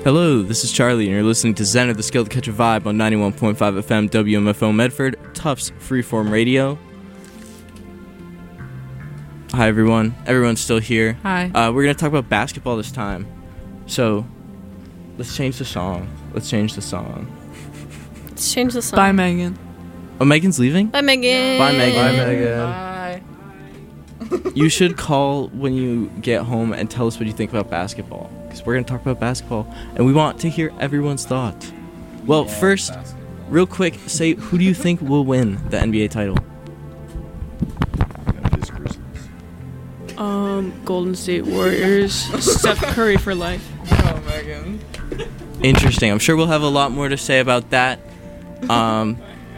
Hello, this is Charlie, and you're listening to Zen of the Skill to Catch a Vibe on 91.5 FM WMFO Medford, Tufts Freeform Radio. Hi, everyone. Everyone's still here. Hi. We're going to talk about basketball this time. So, let's change the song. Let's change the song. Bye, Megan. Oh, Megan's leaving? Bye, Megan. Bye, Megan. Bye, Megan. Bye. You should call when you get home and tell us what you think about basketball. Because we're going to talk about basketball, and we want to hear everyone's thoughts. Well, first, real quick, say, who do you think will win the NBA title? Golden State Warriors. Steph Curry for life. Oh, Megan. Interesting. I'm sure we'll have a lot more to say about that. But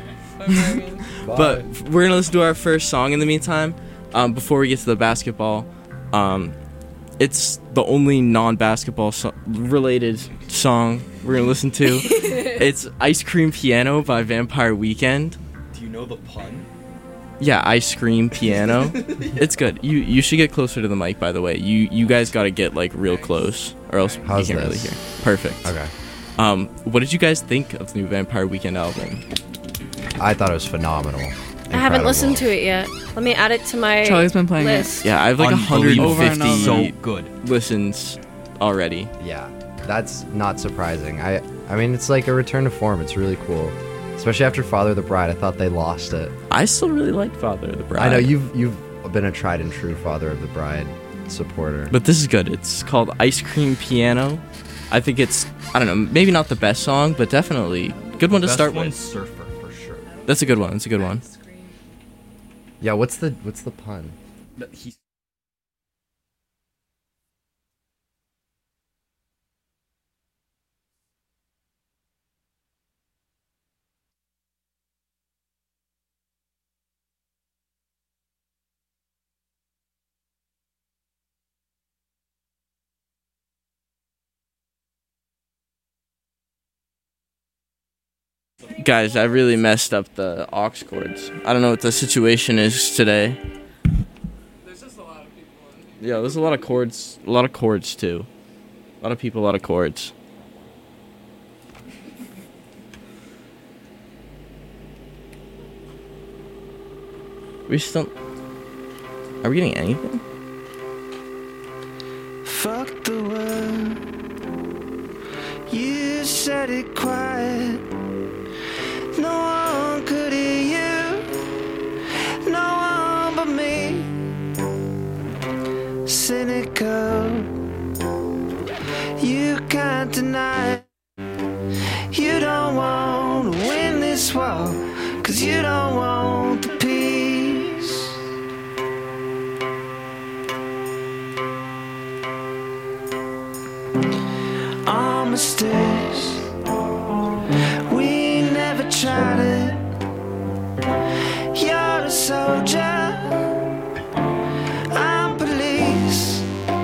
we're going to listen to our first song in the meantime. Before we get to the basketball, it's the only non-basketball related song we're going to listen to. It's Ice Cream Piano by Vampire Weekend. Do you know the pun? Yeah, Ice Cream Piano. It's good. You should get closer to the mic, by the way. You guys got to get like real close, or else How's you can't this? really hear. Perfect. Okay. What did you guys think of the new Vampire Weekend album? I thought it was phenomenal. I haven't listened to it yet. Let me add it to my Charlie's been playing list. Yeah, I have like Unbelievable. 150 So good. listens already. Yeah, that's not surprising. I mean, it's like a return to form. It's really cool. Especially after Father of the Bride. I thought they lost it. I still really like Father of the Bride. I know you've been a tried and true Father of the Bride supporter. But this is good. It's called Ice Cream Piano. I think it's, I don't know, maybe not the best song, but definitely a good one to start with. Surfer for sure. That's a good one. That's a good one. Yeah, what's the pun? Guys, I really messed up the aux chords. I don't know what the situation is today. There's just a lot of people Yeah, there's a lot of chords. A lot of chords, too. A lot of people, a lot of chords. We still... Are we getting anything? Fuck the world. You said it quiet. No one could hear you. No one but me. Cynical. You can't deny it. You don't want to win this war, 'cause you don't want the peace. All mistakes, we never tried it. You're a soldier, I'm police.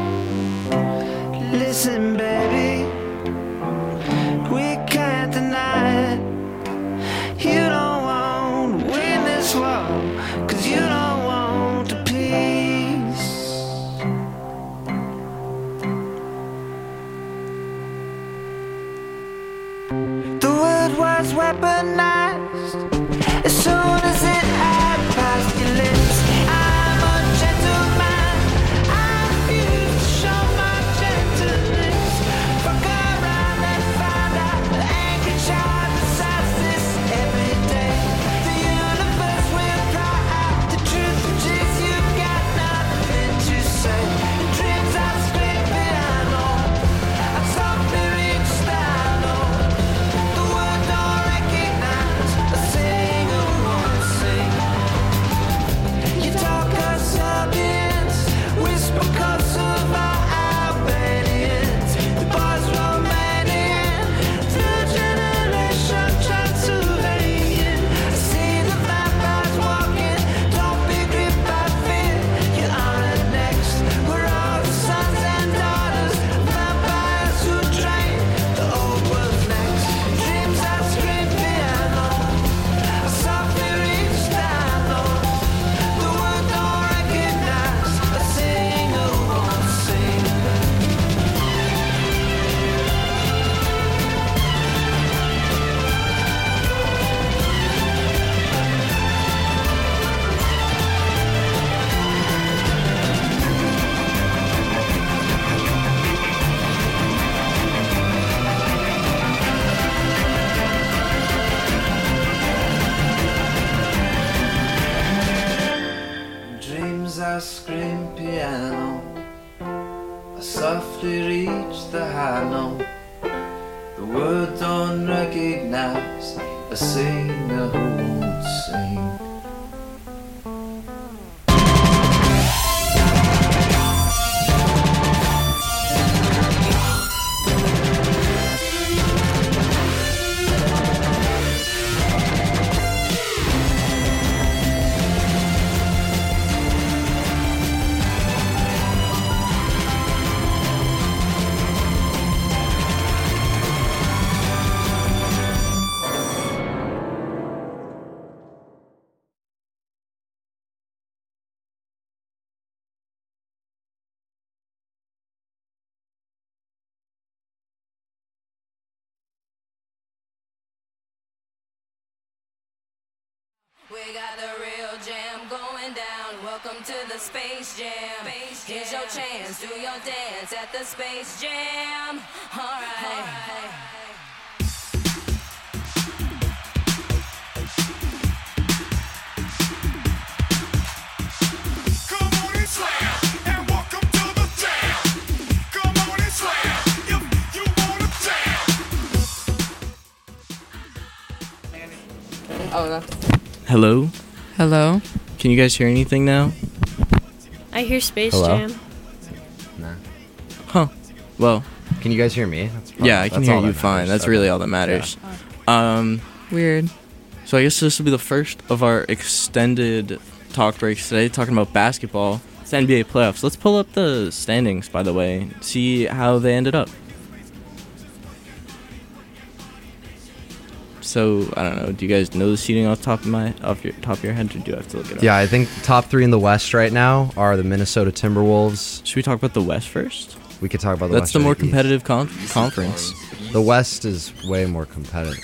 Listen, baby, we can't deny it. You don't want to win this war, 'cause you don't want the peace. The word was weaponized as soon as it had passed your lips. I'm a gentleman, I refuse to show my gentleness. Fuck around and find out the angry child decides this every day. The universe will cry out the truth, which is you've got nothing to say. The dreams I scream piano, I softly reach the know. The world don't recognize I know the world don't recognize a singer who won't sing. We got the real jam going down. Welcome to the Space Jam. Here's your chance. Do your dance at the Space Jam. All right. Come on and slam, and welcome to the jam. Come on and slam, if you wanna jam. Oh, that's... Hello? Hello? Can you guys hear anything now? I hear Space Hello? Jam. Nah. Huh. Well, Can you guys hear me? That's yeah, I can that's hear all you that fine. matters. That's Okay. really all that matters. Weird. So I guess this will be the first of our extended talk breaks today, talking about basketball. It's the NBA playoffs. Let's pull up the standings, by the way, see how they ended up. So I don't know. Do you guys know the seeding off your top of your head, or do I have to look it up? Yeah, I think the top three in the West right now are the Minnesota Timberwolves. Should we talk about the West first? We could talk about the That's West. the or more East. competitive conference. The West is way more competitive.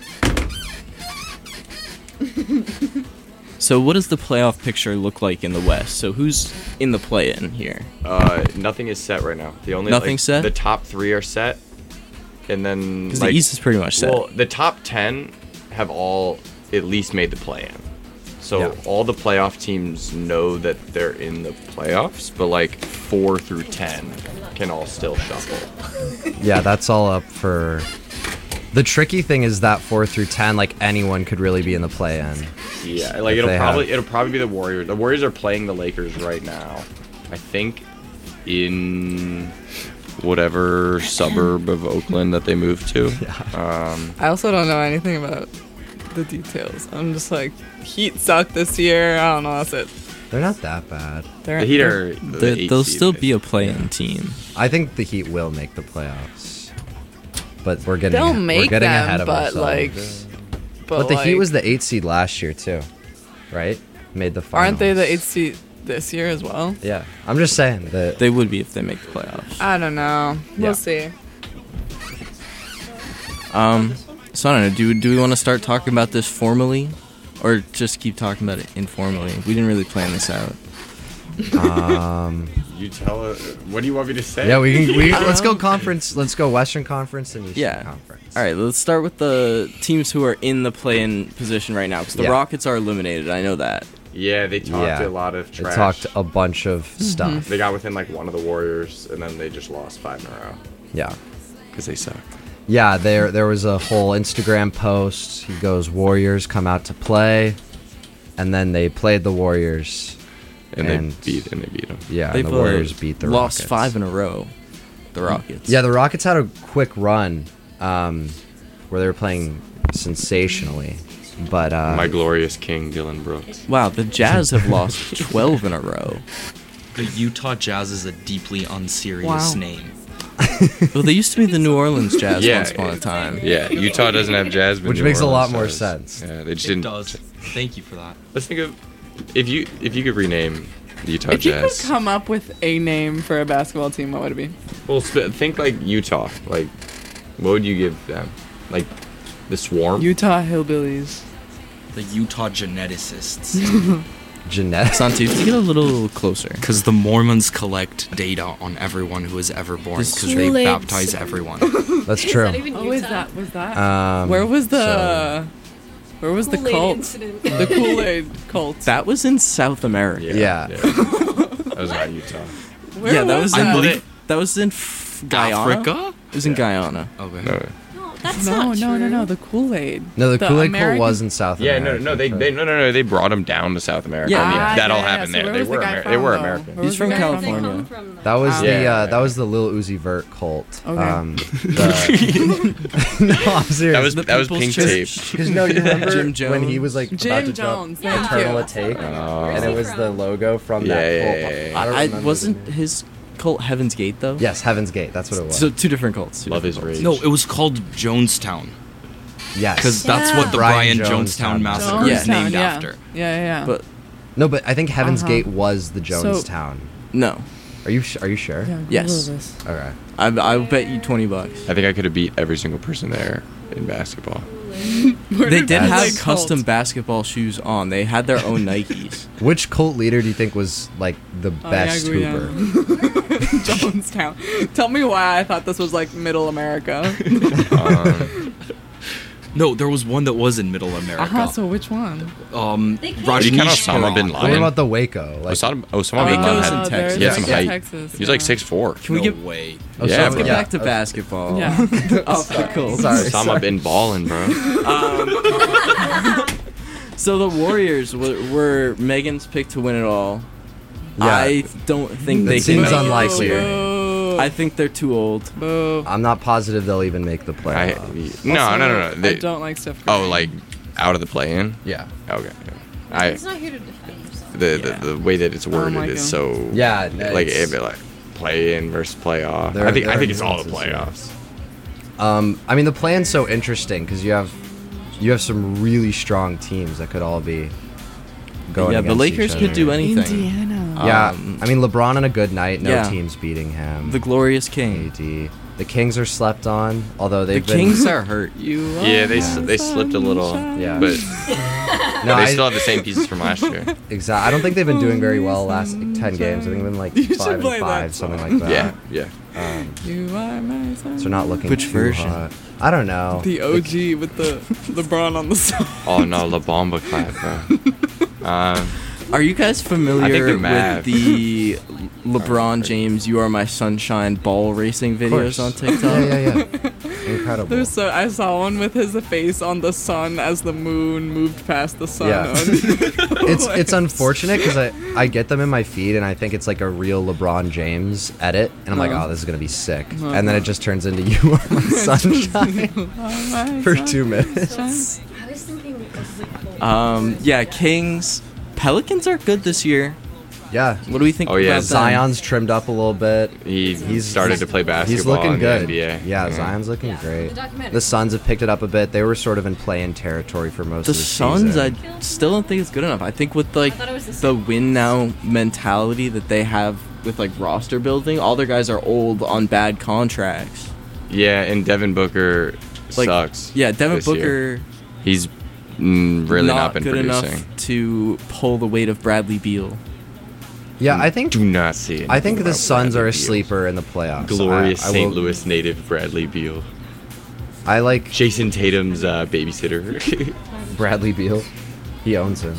So what does the playoff picture look like in the West? So who's in the play-in here? Nothing is set right now. The only Nothing's set? The top 3 are set, and then Because the East is pretty much set. Well, the top 10 have all at least made the play-in. So Yeah. all the playoff teams know that they're in the playoffs, but like 4 through 10 can all still shuffle. Yeah, that's all up for. The tricky thing is that 4 through 10, like anyone could really be in the play-in. Yeah, like If they it'll probably be the Warriors. The Warriors are playing the Lakers right now. I think in whatever suburb of Oakland that they moved to. I also don't know anything about the details. I'm just like, Heat sucked this year. I don't know. That's it. They're not that bad. They're, The Heat are the eighth They'll seed, still I be a think. play-in team. I think the Heat will make the playoffs, but we're getting They'll we're make getting them, ahead of but ourselves. like, But the Heat was the 8th seed last year too, right? Made the finals. Aren't they the 8th seed this year as well? Yeah, I'm just saying that. They would be if they make the playoffs. I don't know. Yeah. We'll see. So I don't know. Do we want to start talking about this formally, or just keep talking about it informally? We didn't really plan this out. You tell it. What do you want me to say? Yeah, let's go conference. Let's go Western Conference and Eastern Yeah. Conference. All right, let's start with the teams who are in the play-in position right now, because the Yeah. Rockets are eliminated. I know that. Yeah, they talked Yeah. a lot of They trash. talked a bunch of stuff. They got within like one of the Warriors, and then they just lost 5 in a row Yeah. because they suck. Yeah, there was a whole Instagram post. He goes, "Warriors come out to play," and then they played the Warriors. And they beat them. Yeah, They've and the Warriors beat the lost Rockets. 5 in a row. The Rockets. Yeah, the Rockets had a quick run where they were playing sensationally, but My glorious king, Dylan Brooks. Wow, the Jazz have lost 12 in a row. The Utah Jazz is a deeply unserious Wow. name. Well, they used to be the New Orleans Jazz Yeah, once upon a time. Yeah, Utah doesn't have Jazz, but which New makes a lot Orleans more does. sense. Yeah, they just It didn't. does. Thank you for that. Let's think of if you could rename the Utah If you could Jazz. come up with a name for a basketball team, what would it be? Well, think like Utah. Like, what would you give them? Like, the Swarm. Utah Hillbillies. The Utah geneticists. Jeanette. Santi, if you get a little closer. Because the Mormons collect data on everyone who is ever born. This Because they Kool-Aid. baptize everyone. That's true. Oh, is that? Was that? Where was the? so- Where was the cult? The Kool-Aid cult. That was in South America. Yeah. That was not Utah. Where yeah, that was in, I believe- that was in Guyana. Africa? It was in Guyana. Okay. No. No, that's No, not no, true. no, the Kool-Aid. No, the Kool-Aid cult American- was in South Yeah, America. no. They brought him down to South America. Yeah, I mean, yeah, that all yeah, happened so there. where They was the were guy they from, were though? American. Where was He's from the guy California. That was Yeah. that was the Lil Uzi Vert cult. Okay. No, I'm serious. That was People's Pink Church. Tape. Because no, you remember Jim when he Jones. was like Jim about to Jones, drop thank Eternal you. Take, Oh. and it was the logo from that Yeah, cult. yeah, yeah. I don't I remember the wasn't name. his cult Heaven's Gate though. Yes, Heaven's Gate. That's what it was. So two different cults. two Love different is cults. rage. No, it was called Jonestown yes, because that's what the Brian Brian Jonestown. Jonestown massacre is Jonestown, named yeah. after. Yeah. But no, but I think Heaven's Uh-huh. Gate was the Jonestown. no. Are you sure? Yeah, Google Yes. this. Okay. I'll bet you $20. I think I could have beat every single person there in basketball. Where They did have like custom cult? basketball shoes on. They had their own Nikes. Which cult leader do you think was like the best yeah, hooper? Jonestown. Tell me why I thought this was like Middle America. No, there was one that was in Middle America. So which one? They can't- Did you count Rajneesh Osama bin Purohit. What Laden? about the Waco? Like, Osama bin Waco's Laden in had, Texas. he had some there's height. Texas, He's like yeah. 6'4". Can we No get way. Oh, Yeah, so- bro. get yeah. back to basketball? Yeah. Off the cold. Sorry. Osama bin ballin', bro. So the Warriors were Megan's pick to win it all. Yeah. I don't think they It seems can. unlikely. Boo. I think they're too old. Boo. I'm not positive they'll even make the I, playoffs. no. I They, don't like Steph Curry. oh, like out of the play-in. Yeah. Okay. I He's not here to defend himself. the way that it's worded my is God. so Yeah, like it's- play-in versus playoff. There- I think there are it's all the nuances, playoffs. I mean, the plan's so interesting because you have some really strong teams that could all be going. Yeah, the against Lakers each could other. do anything. Indiana. Yeah, Um, I mean, LeBron on a good night, no yeah. team's beating him. The Glorious King. AD. The Kings are slept on, although The they've been. Kings are hurt. You Yeah, are they my they slipped a little, Yeah. but No, they still have the same pieces from last year. I don't think they've been doing very well last 10 games. I think they've been like You should 5 play and that 5, something song. like Yeah, that. yeah. You are my son. So not looking Which too version? hot. I don't know. The OG with the LeBron on the song. Oh no, La Bomba clap, bro. Are you guys I think familiar they're with mad. the LeBron James "You Are My Sunshine" ball racing videos course. on TikTok? Yeah. Incredible. There's so I saw one with his face on the sun as the moon moved past the sun. Yeah. It's unfortunate because I get them in my feed and I think it's like a real LeBron James edit and I'm like, oh, this is gonna be sick, and then it just turns into "You Are My Sunshine" for 2 minutes. I was thinking of Yeah, Kings. Pelicans are good this year. Yeah. What do we think Oh, yeah, about them? Zion's trimmed up a little bit. He's started to play basketball He's looking in good. the NBA. Yeah, Zion's looking Yeah, great. the documentary. The Suns have picked it up a bit. They were sort of in play-in territory for most The of the Suns, season. I still don't think it's good enough. I think with like thought it was the the Suns. win now mentality that they have with like roster building, all their guys are old on bad contracts. Yeah, and Devin Booker Like, sucks. Yeah, Devin this Booker year. He's really not been good producing. enough to pull the weight of Bradley Beal. Yeah, I think Do not see it. I think the Suns are a Bradley Beal. sleeper in the playoffs. Glorious I St. will- Louis native Bradley Beal. I like Jason Tatum's babysitter. Bradley Beal. He owns him.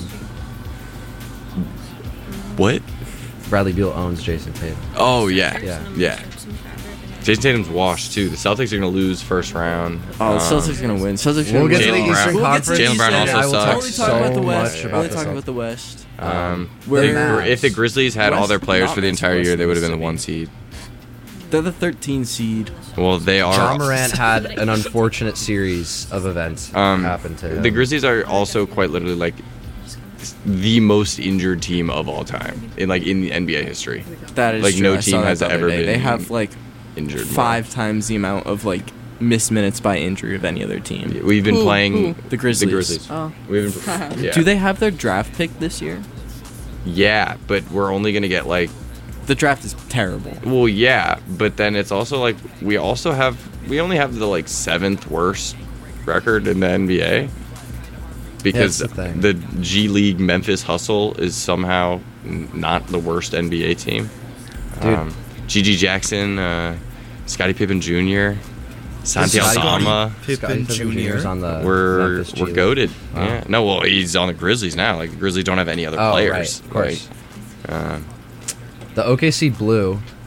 What? Bradley Beal owns Jason Tatum. Oh yeah. Yeah. Yeah. Jason Tatum's washed too. The Celtics are gonna lose first round. Oh, the Celtics gonna win. Celtics We'll gonna get to win. the Jaylen Eastern Brown. Conference. Jaylen Brown and also I will talk sucks. Only so talking about the West. much about Only the talking Celtics. about the West. If Where the Grizzlies had all their West- players not for the entire West year, they would have been the Mississippi. 1 seed. They're the 13 seed. Well, they are. John Morant had an unfortunate series of events happen to him. The Grizzlies are also quite literally like the most injured team of all time in the NBA history. That is Like, true. no I saw team that has the other ever day. They been have like Injured more. 5 times the amount of like missed minutes by injury of any other team. We've been Who? playing The Grizzlies. The Grizzlies. Oh. We've been, yeah. Do they have their draft pick this year? Yeah, but we're only gonna get like. The draft is terrible. Well, yeah, but then it's also like we only have the like 7th worst record in the NBA because that's the thing. the G League Memphis Hustle is somehow not the worst NBA team. Dude. Gigi Jackson, Scottie Pippen Jr., Santi Scottie Aldama. Pippen Jr. on the We're Memphis G League. goated. Wow. Yeah. No, well, he's on the Grizzlies now. Like the Grizzlies don't have any other Oh, players. right, of course. Like, The OKC Blue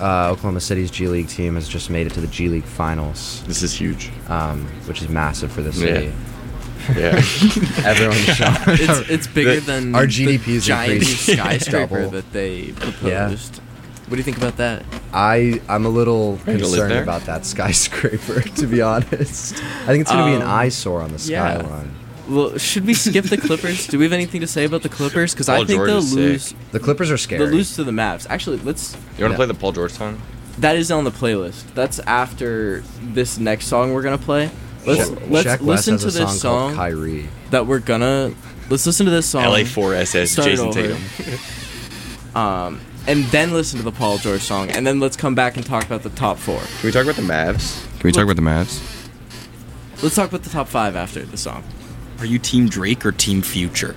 Oklahoma City's G League team has just made it to the G League finals, This is huge. which is massive for the city. Yeah. Everyone's shocked. It's bigger than our the GDP's giant increased skyscraper double. that they proposed. What do you think about that? I'm a little Ready to live concerned there? about that skyscraper, to be honest. I think it's going to be an eyesore on the yeah. skyline. Well, should we skip the Clippers? Do we have anything to say about the Clippers? Because I Paul think George they'll is sick. lose. The Clippers are scary. They'll lose to the Mavs. Actually, let's. You want to Yeah. play the Paul George song? That is on the playlist. That's after this next song we're gonna play. Let's Shaq West listen has to a this called song Kyrie. that we're gonna. Let's listen to this song. LA4SS, Start it Jason over. Tatum. And then listen to the Paul George song, and then let's come back and talk about the top 4. Can we talk about the Mavs? Can we talk about the Mavs? Let's talk about the top 5 after the song. Are you Team Drake or Team Future?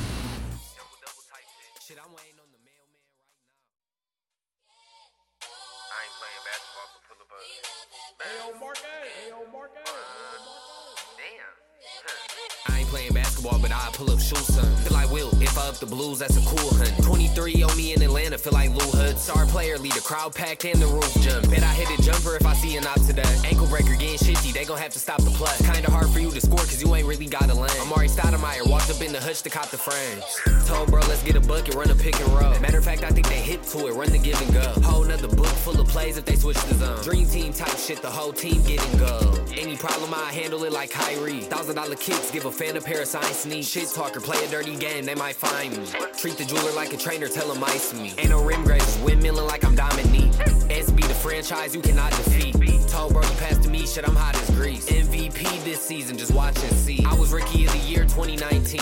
I ain't playing basketball, but I pull up shoes, son. Feel like Will, if I up the blues, that's a cool hunt. 23 on me in Atlanta, feel like Lou Hood. Star player, lead the crowd packed and the roof jump. Bet I hit a jumper if I see an out today. Ankle breaker getting shifty, they gon' have to stop the play. Kinda hard for you to score, cause you ain't really got a lane. Amari Stoudemire walked up in the hutch to cop the frames. Told bro, let's get a bucket, run a pick and roll. Matter of fact, I think they hit to it, run the give and go. Whole nother book full of plays if they switch the zone. Dream team type shit, the whole team getting gold. Any problem, I handle it like Kyrie. $1,000 kicks, give a fan a pair of signed sneaks. Shit talker, play a dirty game, they might find me. Treat the jeweler like a trainer, tell him ice me. Ain't no rim grazers, windmilling like I'm Dominique. SB the franchise you cannot defeat. Told bro, you passed to me, shit, I'm hot as grease. MVP this season, just watch and see. I was Rookie of the Year 2019.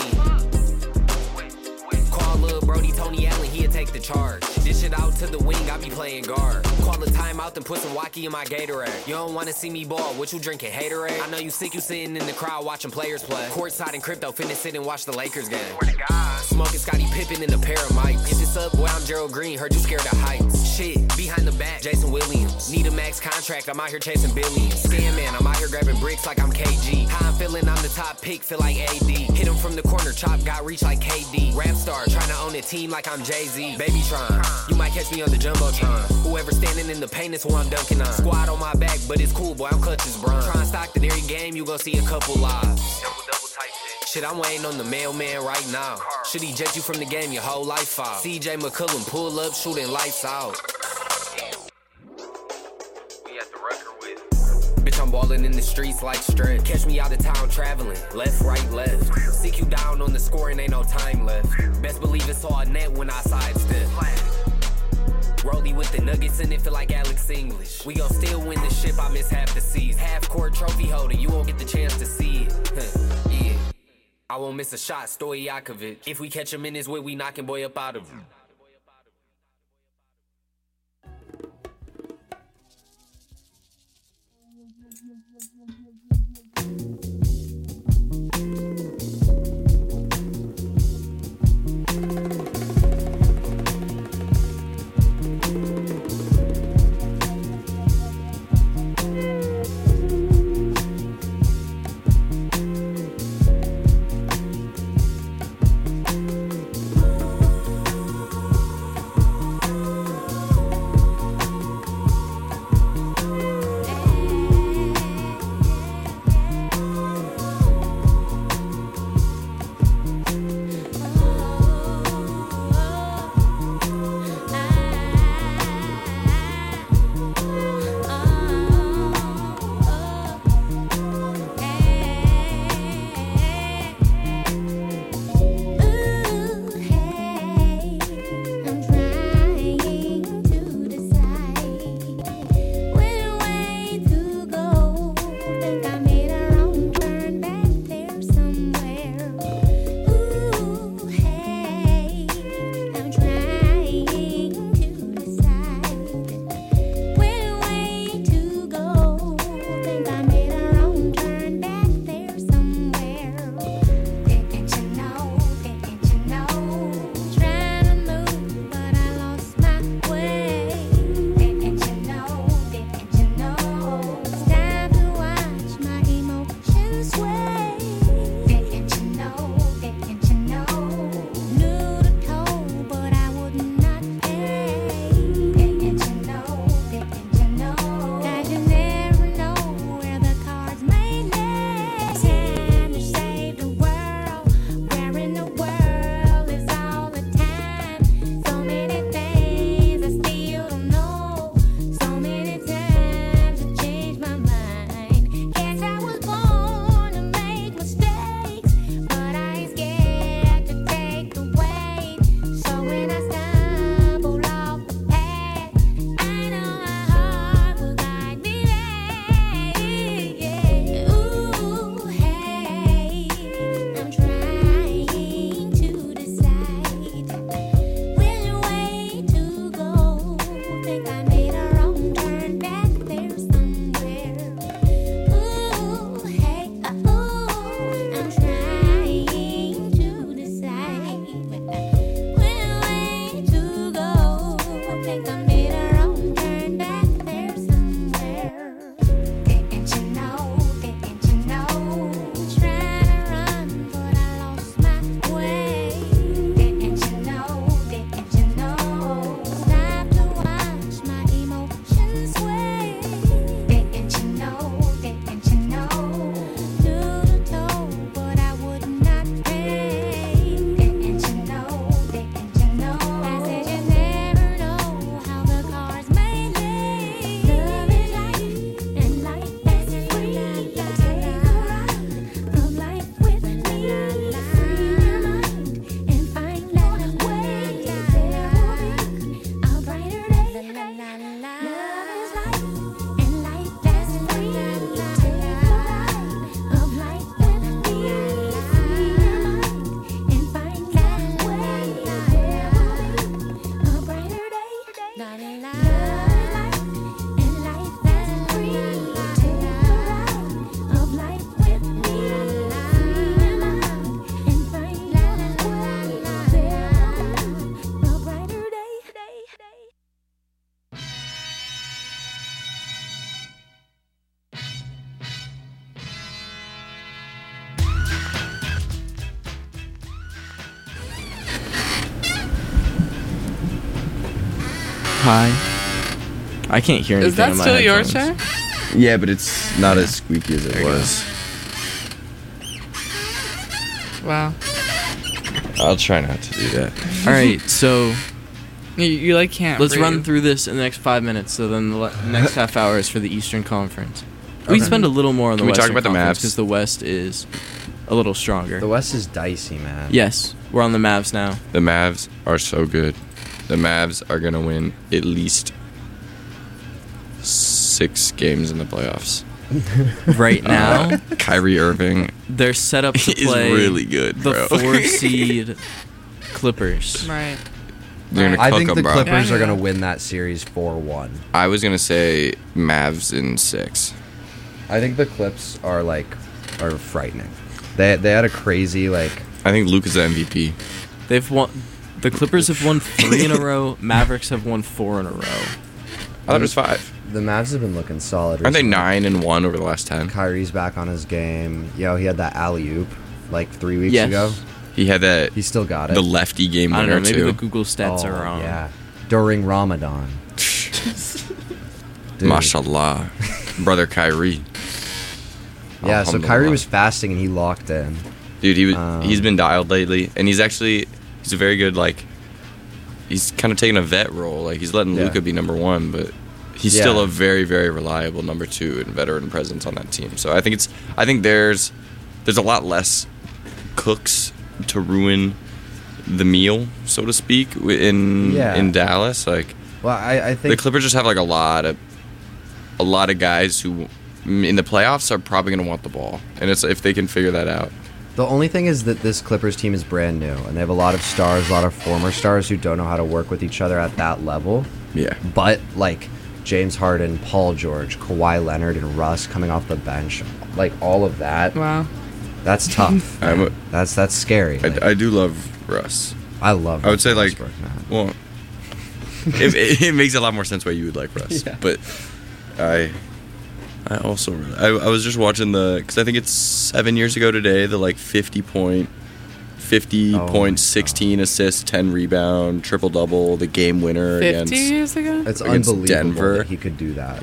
Call Lil Brody, Tony Allen, he'll take the charge. Dish it out to the wing, I be playing guard. Call a timeout, then put some wacky in my Gatorade. You don't wanna see me ball, what you drinking, haterade? I know you sick, you sitting in the crowd watching players play. Courtside in crypto, finna sit and watch the Lakers game. Smoking Scottie Pippen in a pair of mics. If it's up, boy, I'm Gerald Green, heard you scared of heights. Shit, behind the back, Jason Williams. Need a max contract, I'm out here chasing billions. Scam man, I'm out here grabbing bricks like I'm KG. How I'm feeling, I'm the top pick, feel like AD. Hit him from the corner, chop, got reach like KD. Rap star, trying to own a team like I'm Jay-Z. Baby Tron, you might catch me on the Jumbotron. Whoever standing in the paint is who I'm dunking on. Squad on my back, but it's cool, boy, I'm clutch as Bron. Trying to stock the every game, you gon' see a couple lives. Shit, I'm waiting on the mailman right now. Should he jet you from the game your whole life out? CJ McCullum, pull up, shooting lights out. Bitch, I'm ballin' in the streets like Stretch. Catch me out of town traveling, left, right, left. Seek you down on the score and ain't no time left. Best believe it's all net when I sidestep. Rollie with the nuggets and it feel like Alex English. We gon' still win the ship, I miss half the season. Half-court trophy holder, you won't get the chance to see it. Yeah. I won't miss a shot, Stojakovic. If we catch him in his way, we knockin' boy up out of him. high. I can't hear anything. Is that in my still your headphones. chair? Yeah, but it's not as squeaky as it was. Wow. I'll try not to do that. All right, so You like can't. let's breathe. run through this in the next 5 minutes. So then the next half hour is for the Eastern Conference. We spend a little more on the Can we talk Western about the Conference Mavs? because the West is a little stronger. The West is dicey, man. Yes, we're on the Mavs now. The Mavs are so good. The Mavs are gonna win at least 6 games in the playoffs. Right now, Kyrie Irving they're set up to is play really good, the bro. 4 seed Clippers. Right. They're gonna I cook think the them, bro. Clippers Yeah, are yeah. going to win that series 4-1. I was gonna say Mavs in 6. I think the Clips are frightening. They had a crazy I think Luke is the MVP. They've won. The Clippers have won 3 in a row. Mavericks have won 4 in a row. I thought it was 5. the Mavs have been looking solid. Aren't they recently. 9-1 over the last 10? Kyrie's back on his game. Yo, he had that alley oop 3 weeks Yes. ago. He had that He still got it. the lefty game I don't winner know. Maybe too. the Google stats are wrong. Yeah, during Ramadan. Dude. Mashallah, brother Kyrie. Yeah, so Kyrie Alhamdulillah. was fasting and he locked in. Dude, he's been dialed lately, and he's a very good he's kind of taking a vet role. He's letting Yeah. Luka be number 1, but he's Yeah. still a very, very reliable number 2 and veteran presence on that team. So I think there's a lot less cooks to ruin the meal, so to speak, in Dallas. Well, I think The Clippers just have a lot of guys who in the playoffs are probably going to want the ball, and it's if they can figure that out. the only thing is that this Clippers team is brand new, and they have a lot of stars, a lot of former stars who don't know how to work with each other at that level. Yeah. But James Harden, Paul George, Kawhi Leonard, and Russ coming off the bench, all of that, Wow. that's tough. That's scary. I do love Russ. I love. I would say Russell Westbrook, man. well, it makes a lot more sense why you would like Russ. Yeah. But I also I was just watching because I think it's 7 years ago today, the 50 point, Oh my 16 assists, 10 rebound, triple double, the game winner 50 against years ago? It's against unbelievable Denver. that he could do that.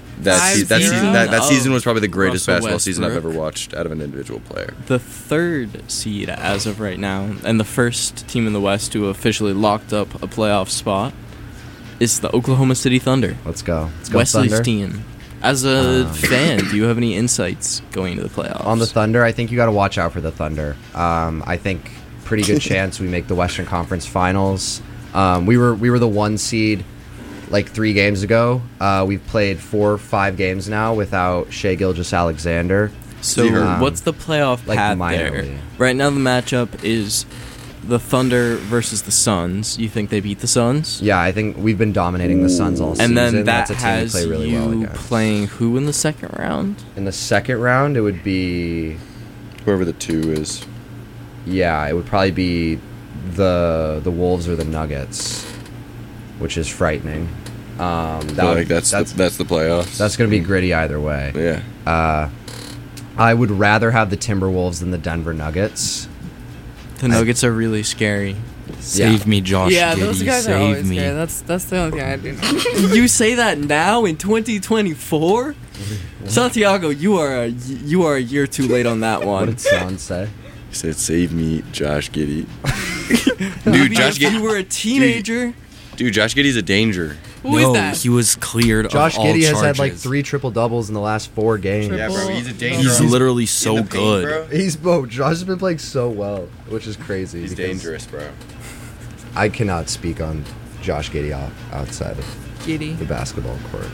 That season was probably the greatest Russell basketball season I've Westbrook. ever watched out of an individual player. The 3rd seed as of right now, and the first team in the West to officially locked up a playoff spot, is the Oklahoma City Thunder. Let's go. Let's go, Wesley's Thunder. team. As a fan, do you have any insights going into the playoffs? On the Thunder, I think you got to watch out for the Thunder. I think pretty good chance we make the Western Conference Finals. We were the 1 seed 3 games ago. We've played 4 or 5 games now without Shai Gilgeous-Alexander. So Um, what's the playoff path there? minorly. Right now the matchup is the Thunder versus the Suns. You think they beat the Suns? Yeah, I think we've been dominating the Suns all season. And then that That's a team we has play really you well against. playing who in the second round? In the second round, it would be Whoever the 2 is. it would probably be the Wolves or the Nuggets, which is frightening. That's the playoffs. That's going to be gritty either way. Yeah. I would rather have the Timberwolves than the Denver Nuggets. The Nuggets are really scary. Save me, Josh. Yeah, Giddey, those guys are save always me. scary. That's the only thing I do know. You say that now in 2024? Santiago, you are a year too late on that What one. did Son say? He said, "Save me, Josh Giddey." Maybe Josh if you Giddey. were a teenager. Dude, Josh Giddey's a danger. Who is No, that? he was cleared Josh of all Giddey has had charges. 3 triple doubles in the last 4 games. Triple- Yeah, bro, he's a danger. He's on- literally in so the paint, good. bro. Josh has been playing so well, which is crazy. He's because dangerous, bro. I cannot speak on Josh Giddey outside of Giddy. the basketball court.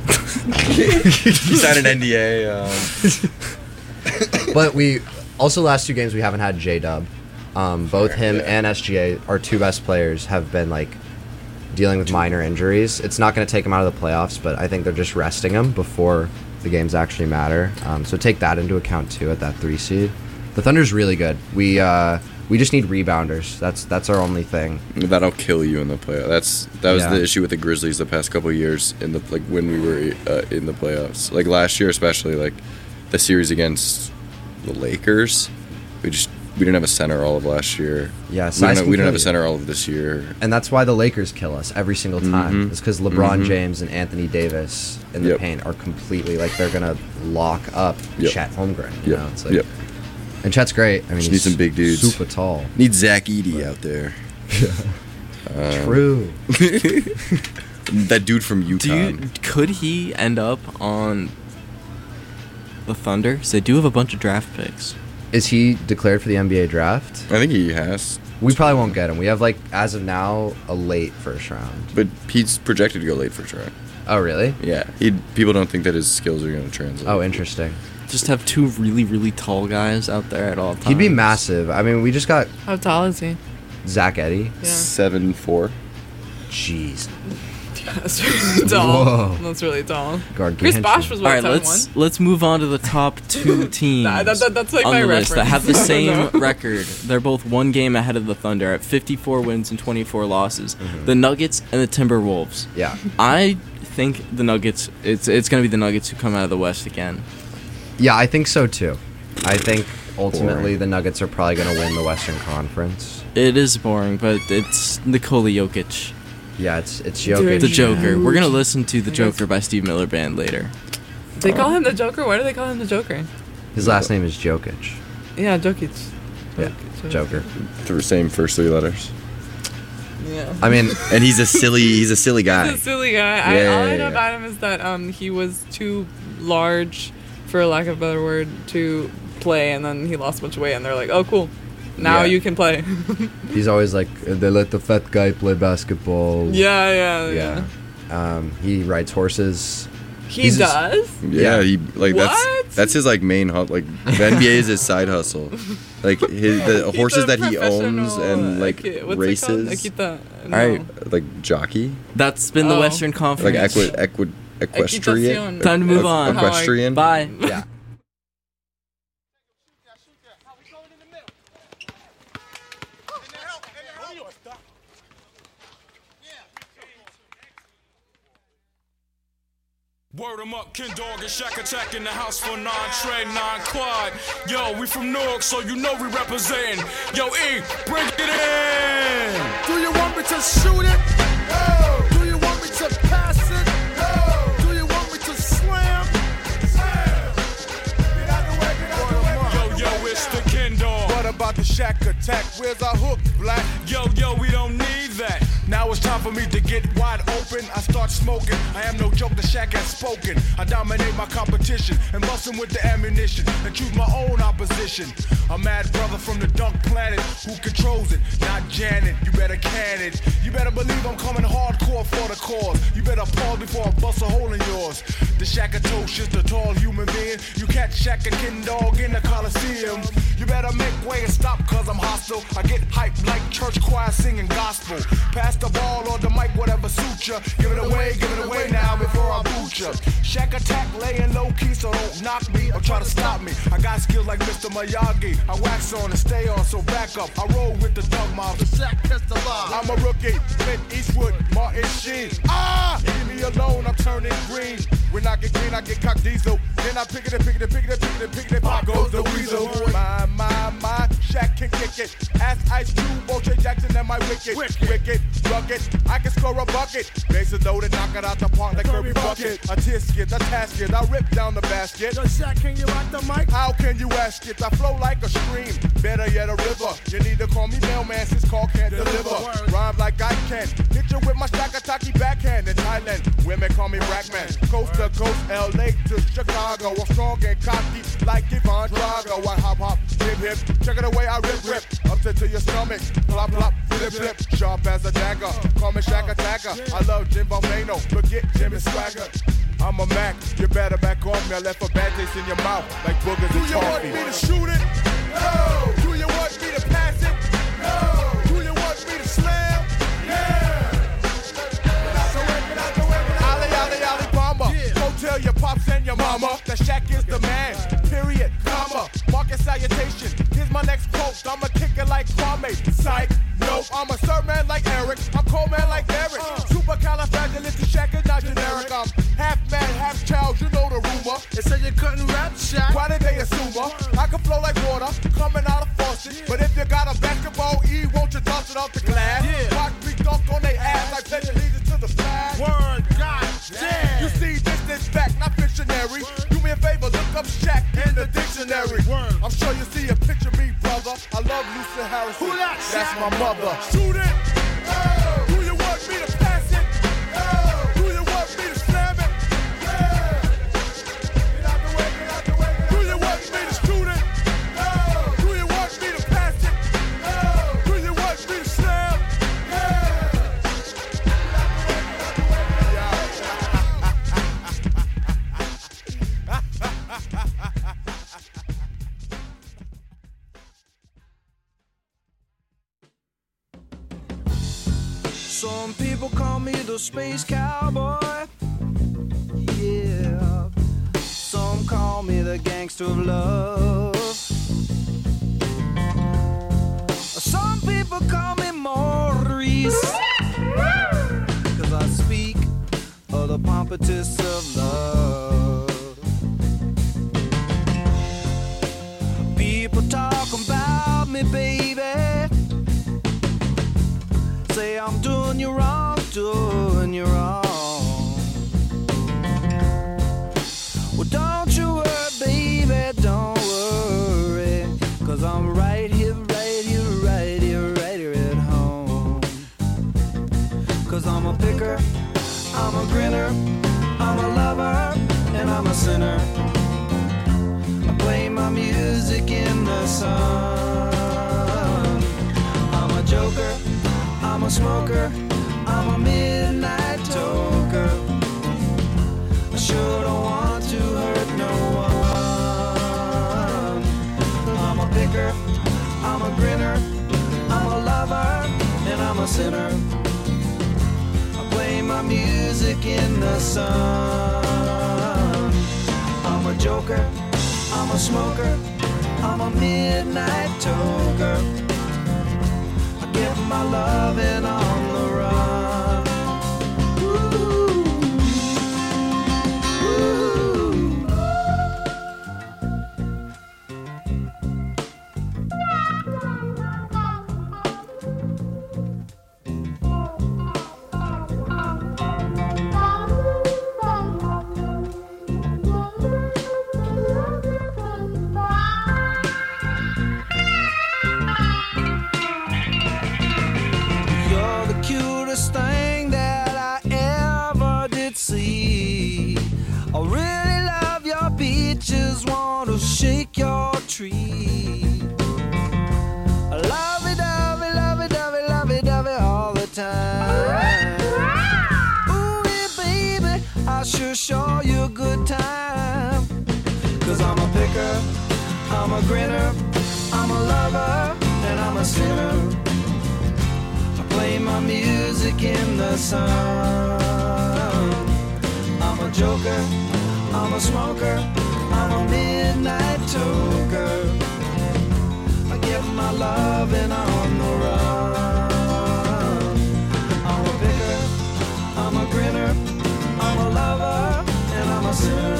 He signed an NDA. But we also last 2 games we haven't had J-Dub. Both him and SGA, our 2 best players, have been dealing with minor injuries. It's not going to take him out of the playoffs, but I think they're just resting him before the games actually matter. So take that into account too at that 3 seed. The Thunder's really good. We just need rebounders. That's our only thing. That'll kill you in the playoffs. That was Yeah. the issue with the Grizzlies the past couple of years in the when we were in the playoffs. Last year, especially the series against the Lakers, we just We didn't have a center all of last year. Yeah, we didn't have a center all of this year. And that's why the Lakers kill us every single time. It's because LeBron James and Anthony Davis in the paint are completely like they're gonna lock up Chet Holmgren. You know, it's like, and Chet's great. I mean, Just he's need some big dudes. super tall. Need Zach Edey out there. True. That dude from Utah. Could he end up on the Thunder? So they do have a bunch of draft picks. Is he declared for the NBA draft? I think he has. We probably won't get him. We have, like, as of now, a late first round. But he's projected to go late first round. Oh, really? Yeah. People don't think that his skills are going to translate. Oh, interesting. Just have two really, really tall guys out there at all times. He'd be massive. I mean, we just got How tall is he? Zach Edey. Yeah. 7'4". Jeez. That's really tall. Whoa. That's really tall. Gargantuan. Chris Bosh was All what, right, 7'1"? let's move on to the top two teams That's like on my the list that have the reference. same record. They're both one game ahead of the Thunder at 54 wins and 24 losses. The Nuggets and the Timberwolves. Yeah. I think the Nuggets. It's going to be the Nuggets who come out of the West again. Yeah, I think so, too. I think, ultimately, the Nuggets are probably going to win the Western Conference. It is boring, but it's Nikola Jokic. Yeah, it's Jokic. The Joker. We're going to listen to The Joker by Steve Miller Band later. They call him the Joker? Why do they call him the Joker? His last name is Jokic. Yeah, Jokic. Yeah, Joker. The same first three letters. Yeah. I mean, And he's a silly guy. He's a silly guy. Yeah, All I know yeah. about him is that he was too large, for lack of a better word, to play, and then he lost a bunch of weight, and they're like, oh, cool. Now Yeah. you can play. he's always like, they let the fat guy play basketball. Yeah. He rides horses. He does? Yeah, he What? that's his like main like the NBA is his side hustle. Like the horses that he owns and like what's races. It called? All right. Like jockey, That's been the Oh. Western like Conference. equestrian. Time to move on. Equestrian. Bye. Yeah. Word 'em up, Ken Dog and Shack Attack in the house for 9 Trey, 9 Quad. Yo, we from Newark, so you know we representin'. Yo, E, bring it in. Do you want me to shoot it? No. Do you want me to pass it? No. Do you want me to slam? Slam. Get out the way. Yo, it's the Ken Dog. What about the Shack Attack? Where's our hook, Black? Yo, we don't need that. Now it's time for me to get wide open. I start smoking. I am no joke, the Shack has spoken. I dominate my competition and bust 'em with the ammunition and choose my own opposition. A mad brother from the dunk planet who controls it, not Janet. You better can it. You better believe I'm coming hardcore for the cause. You better pause before I bust a hole in yours. The Shackatocious, the tall human being. You catch Shack and Ken Dog in the Coliseum. You better make way and stop cause I'm hostile. I get hyped like church choir singing gospel. Pass the ball or the mic, whatever suits ya. Give it away now before I boot ya. Shack Attack laying low key, so don't knock me or try to stop me. I got skills like Mr. Miyagi. I wax on and stay on, so back up. I roll with the Doug Miles. The Shack test the law. I'm a rookie. Clint Eastwood, Martin Sheen. Leave me alone, I'm turning green. When I get green, I get cock diesel. Then I pick it, pop goes the weasel. My, Shack can kick it. Ask Ice Cube, O.J. Jackson, and my wicked, rugged. I can score a bucket. Bases loaded, knock it out the park like Kirby Bucket. A tisket, a tasket, I rip down the basket. Yo, Shack, can you rock the mic? How can you ask it? I flow like a stream, better yet a river. You need to call me mailman since call can't deliver. Rhyme like I can. Hit you with my Shackataki backhand in Thailand. Women call me Rackman. Coast to coast, LA to Chicago. I'm strong and cocky like Ivan Drago. I hop, hip, check it away, I rip, up to your stomach. Plop, flip, sharp as a dagger. Call me Shack Attacker. I love Jim Volcano, but get Jimmy Swagger. I'm a Mac, you better back off me. I left a bad taste in your mouth like boogers and toffee. Do you want me to shoot it? No. Do you want me to pass it? No. Do you want me to slam? Yeah. Ali, Bomber. Yeah. Go tell your pops and your mama that Shack is the man. Period, comma, market salutation. Here's my next quote. I'ma kick it like Kwame. Psych, nope. I'm a sir man like Eric. I'm cold man like Derek. Supercalifragilistic Shack is not generic. I'm half man, half child. You know the rumor. They said you couldn't rap. Why did they assume her? I can flow like water, coming out of faucet. But if you got a basketball, won't you toss it off the glass? Watch me dunk on they ass, I pledge allegiance to the flag. Word, God damn. You see, this is fact, not fictionary. Do me a favor, look up Shaq in the dictionary. I'm sure you see a picture of me, brother. I love Lucy Harrison. Who that? That's my mother. Shoot it. Oh. Do you want me to pass it? Oh. Do you want me to slam it? Yeah. Get out the way, get out the way. Do you want me to shoot it? Oh. Do you want me to pass it? Oh. Do you want me to slam? Yeah. Some people call me the space cowboy. Yeah. Some call me the gangster of love. Some people call me Maurice. 'Cause I speak of the pompatus of love. People talk about me, baby. Say I'm doing you wrong, doing you wrong. Well, don't you worry, baby, don't worry. 'Cause I'm right here, right here, right here, right here at home. 'Cause I'm a picker, I'm a grinner, I'm a lover, and I'm a sinner. I play my music in the sun. I'm a joker, I'm a smoker, I'm a midnight toker. I sure don't want to hurt no one. I'm a picker, I'm a grinner, I'm a lover, and I'm a sinner. I play my music in the sun. I'm a joker, I'm a smoker, I'm a midnight toker. Get my loving on the run. Ooh. Ooh. You're the cutest thing that I ever did see. I really love your peaches, want to shake your tree. I love it, dovey, love it, dovey, love it, dovey all the time. Ooh, yeah, baby, I sure show you a good time. 'Cause I'm a picker, I'm a grinner, I'm a lover, and I'm a sinner. Play my music in the sun. I'm a joker, I'm a smoker, I'm a midnight toker. I get my loving on the run. I'm a picker, I'm a grinner, I'm a lover, and I'm a sinner.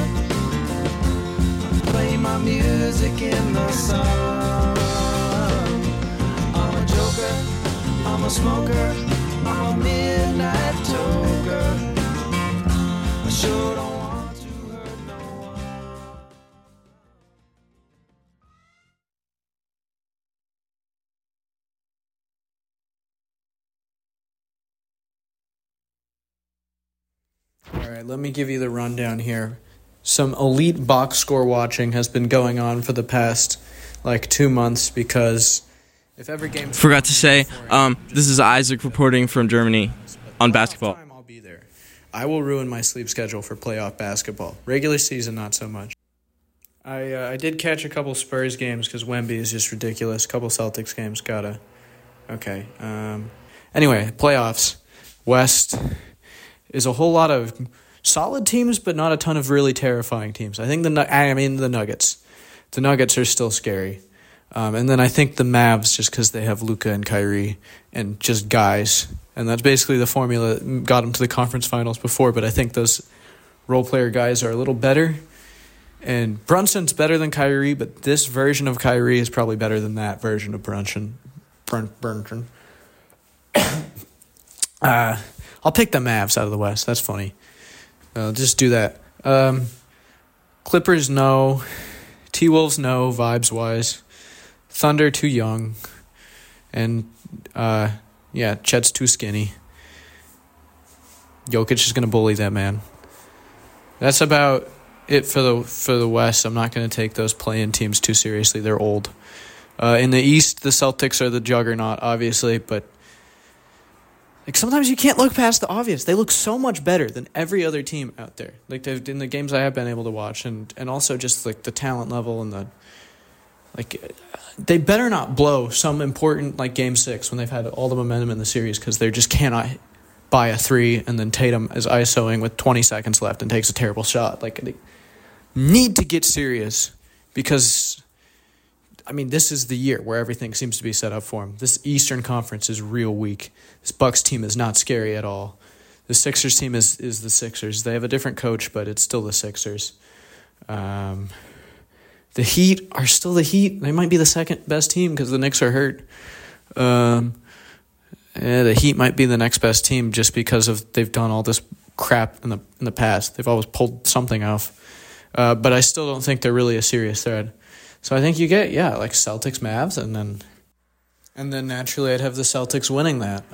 Play my music in the sun. I'm a joker, I'm a smoker, I'm a midnight toker. I sure don't want to hurt no one. All right, let me give you the rundown here. Some elite box score watching has been going on for the past, 2 months because if every game... Forgot to say, this is Isaac reporting from Germany on basketball. I'll be there. I will ruin my sleep schedule for playoff basketball. Regular season, not so much. I did catch a couple Spurs games because Wemby is just ridiculous. A couple Celtics games, gotta. Okay. Anyway, playoffs. West is a whole lot of solid teams, but not a ton of really terrifying teams. I think the Nuggets. The Nuggets are still scary. And then I think the Mavs, just because they have Luka and Kyrie and just guys. And that's basically the formula that got them to the conference finals before. But I think those role player guys are a little better. And Brunson's better than Kyrie, but this version of Kyrie is probably better than that version of Brunson. Brunson. I'll pick the Mavs out of the West. That's funny. Just do that. Clippers, no. T-Wolves, no, vibes-wise. Thunder, too young. And, Chet's too skinny. Jokic is going to bully that man. That's about it for the West. I'm not going to take those play-in teams too seriously. They're old. In the East, the Celtics are the juggernaut, obviously, but like sometimes you can't look past the obvious. They look so much better than every other team out there. Like in the games I have been able to watch, and also just like the talent level and the they better not blow some important like Game 6 when they've had all the momentum in the series, because they just cannot buy a three and then Tatum is ISOing with 20 seconds left and takes a terrible shot. Like they need to get serious, because this is the year where everything seems to be set up for them. This Eastern Conference is real weak. This Bucks team is not scary at all. The Sixers team is the Sixers. They have a different coach, but it's still the Sixers. The Heat are still the Heat. They might be the second best team because the Knicks are hurt. The Heat might be the next best team just because they've done all this crap in the past. They've always pulled something off. But I still don't think they're really a serious threat. So I think you get, like Celtics, Mavs, and then naturally I'd have the Celtics winning that.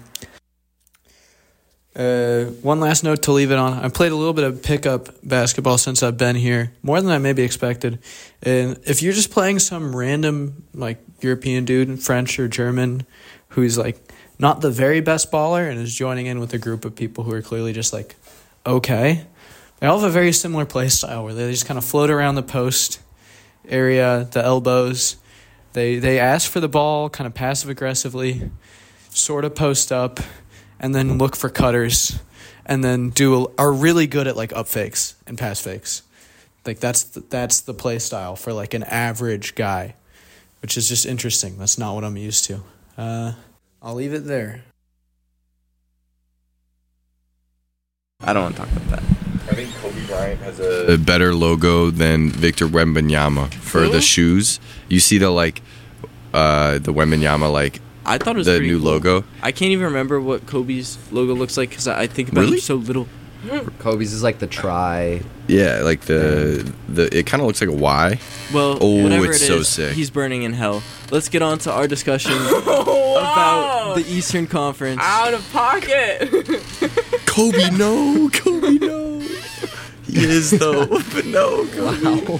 One last note to leave it on. I played a little bit of pickup basketball since I've been here, more than I maybe expected. And if you're just playing some random like European dude, French or German, who's like not the very best baller and is joining in with a group of people who are clearly just like, okay, they all have a very similar play style where they just kind of float around the post area, the elbows. They ask for the ball kind of passive aggressively, sort of post up, and then look for cutters, and then are really good at like up fakes and pass fakes. Like that's the play style for like an average guy, which is just interesting. That's not what I'm used to. I'll leave it there. I don't want to talk about that. I think Kobe Bryant has a better logo than Victor Wembanyama for the shoes. You see the Wembanyama I thought it was the pretty new cool. logo. I can't even remember what Kobe's logo looks like because I think about Really? it so little. Kobe's is like the tri. Yeah, like the it kind of looks like a Y. Well, oh, whatever it's it so is, sick. he's burning in hell. Let's get on to our discussion about the Eastern Conference. Out of pocket. Kobe, no. Kobe, no. He is though, but no. Kobe.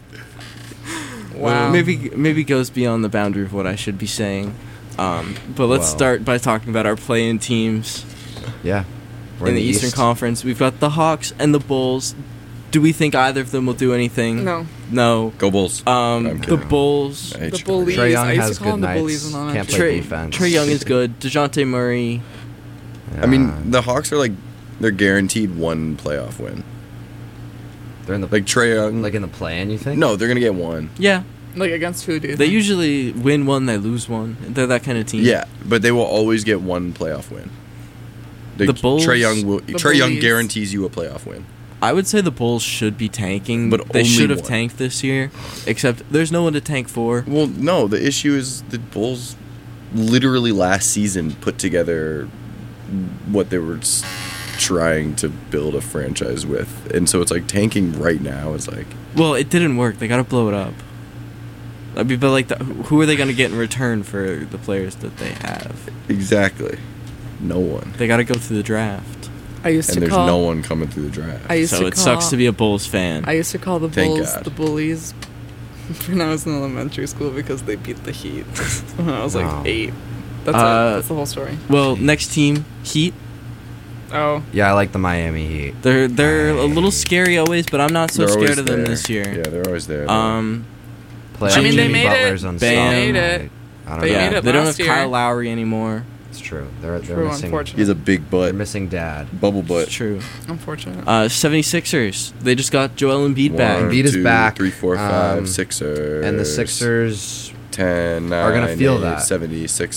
Wow. Maybe goes beyond the boundary of what I should be saying. But let's start by talking about our play-in teams. Yeah. In the Eastern Conference, we've got the Hawks and the Bulls. Do we think either of them will do anything? No. Go Bulls. The Bulls. The Bullies. Trae Young I used has to call good them the nights. Bullies on Can't play defense. Trae Young is good. DeJounte Murray. Yeah. I mean, the Hawks are they're guaranteed one playoff win. They're in the Trae Young. in the play-in, you think? No, they're gonna get one. Yeah. Like against who, do you They think? usually win one, they lose one. They're that kind of team. Yeah, but they will always get one playoff win. The Bulls. Trae Young Bullies. guarantees you a playoff win. I would say the Bulls should be tanking, But they only should have one. tanked this year. Except there's no one to tank for. Well, no, the issue is the Bulls literally last season put together what they were trying to build a franchise with. And so it's tanking right now is Well, it didn't work. They got to blow it up. I mean, but who are they going to get in return for the players that they have? Exactly. No one. They got to go through the draft. I used And to there's call. no one coming through the draft. So it sucks to be a Bulls fan. I used to call the Thank Bulls God. the Bullies when I was in elementary school because they beat the Heat when I was Wow. 8. That's the whole story. Well, next team, Heat. Oh. Yeah, I like the Miami Heat. They're a little scary always, but I'm not so They're scared always of them there. this year. Yeah, they're always there. Play I mean, Jimmy they made Butler's it. unstoppable. They made it. I don't They know. made it They don't last have year. Kyle Lowry anymore. It's true. They're True, missing. unfortunate. He has a big They're butt. missing dad. Bubble butt. It's true. Unfortunate. 76ers. They just got Joel Embiid back. One, Embiid is 2, back. 3, 4, 5, Um, Sixers. And the Sixers 10, 9, are gonna feel 8, that.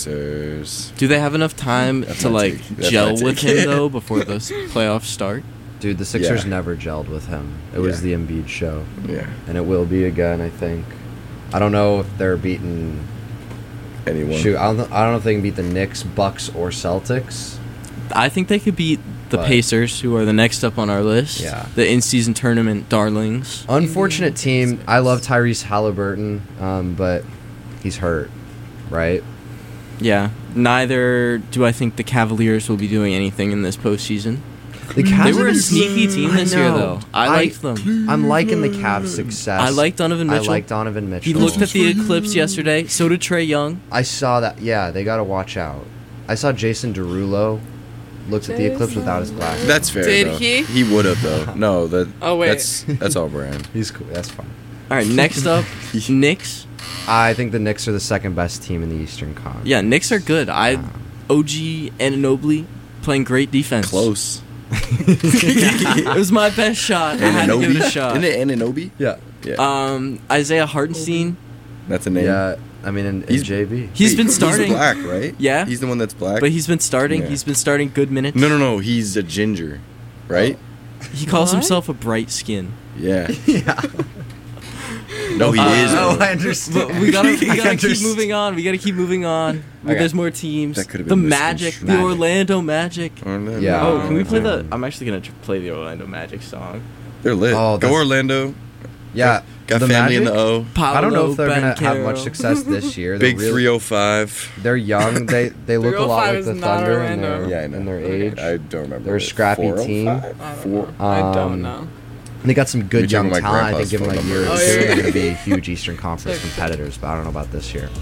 76ers. Do they have enough time That's to my take. That's gel my with take. him though before those playoffs start? Dude, the Sixers Yeah. never gelled with him. It was the Yeah. Embiid show. Yeah. And it will be again, I think. I don't know if they're beating Anyone. Shoot, I don't know if they can beat the Knicks, Bucks, or Celtics. I think they could beat the But- Pacers, who are the next up on our list. Yeah. The in-season tournament darlings. Unfortunate team. I love Tyrese Halliburton, but he's hurt, right? Yeah. Neither do I think the Cavaliers will be doing anything in this postseason. The Cavs They were a have been- sneaky team this I year, know. though. I liked them. I'm liking the Cavs' success. I like Donovan Mitchell. I like Donovan Mitchell. He looked at the eclipse yesterday. So did Trae Young. I saw that. Yeah, they got to watch out. I saw Jason Derulo looked at the eclipse without his glasses. That's fair. Did though. he? He would have though. No, that. Oh, wait. That's all brand. He's cool. That's fine. All right, next up, Knicks. I think the Knicks are the second best team in the Eastern Conference. Yeah, Knicks are good. OG Anunoby playing great defense. Close. It was my best shot. I had to give it a shot. Isn't it Anunoby? Yeah. Yeah. Isaiah Hartenstein. That's a name. Yeah. I mean, in JV. He's been starting. He's black, right? Yeah. He's the one that's black. But he's been starting. Yeah. He's been starting good minutes. No. He's a ginger, right? He calls What? himself a bright skin. Yeah. Yeah. No, he is. Oh, though. I understand. But we gotta keep understand. moving on. We gotta keep moving on. Okay. There's more teams. That could've The been Magic, the misconstrued. Orlando Magic. Yeah. Oh, can we play the? Yeah. I'm actually gonna play the Orlando Magic song. They're lit. Oh, Go that's- Orlando. Yeah. Got the family in Magic? the O. I don't know if they're going to have Banchero. much success this year. They're Big really- 305. They're young. They look a lot 305 like is the not Thunder in Orlando. their, Yeah, I know. in their age. I don't remember. They're a scrappy 405? team. I don't Um, know. They got some good You're young talking about talent. I think grandpa's give them a phone year or number. two, Oh, yeah. they're going to be huge Eastern Conference competitors. But I don't know about this year.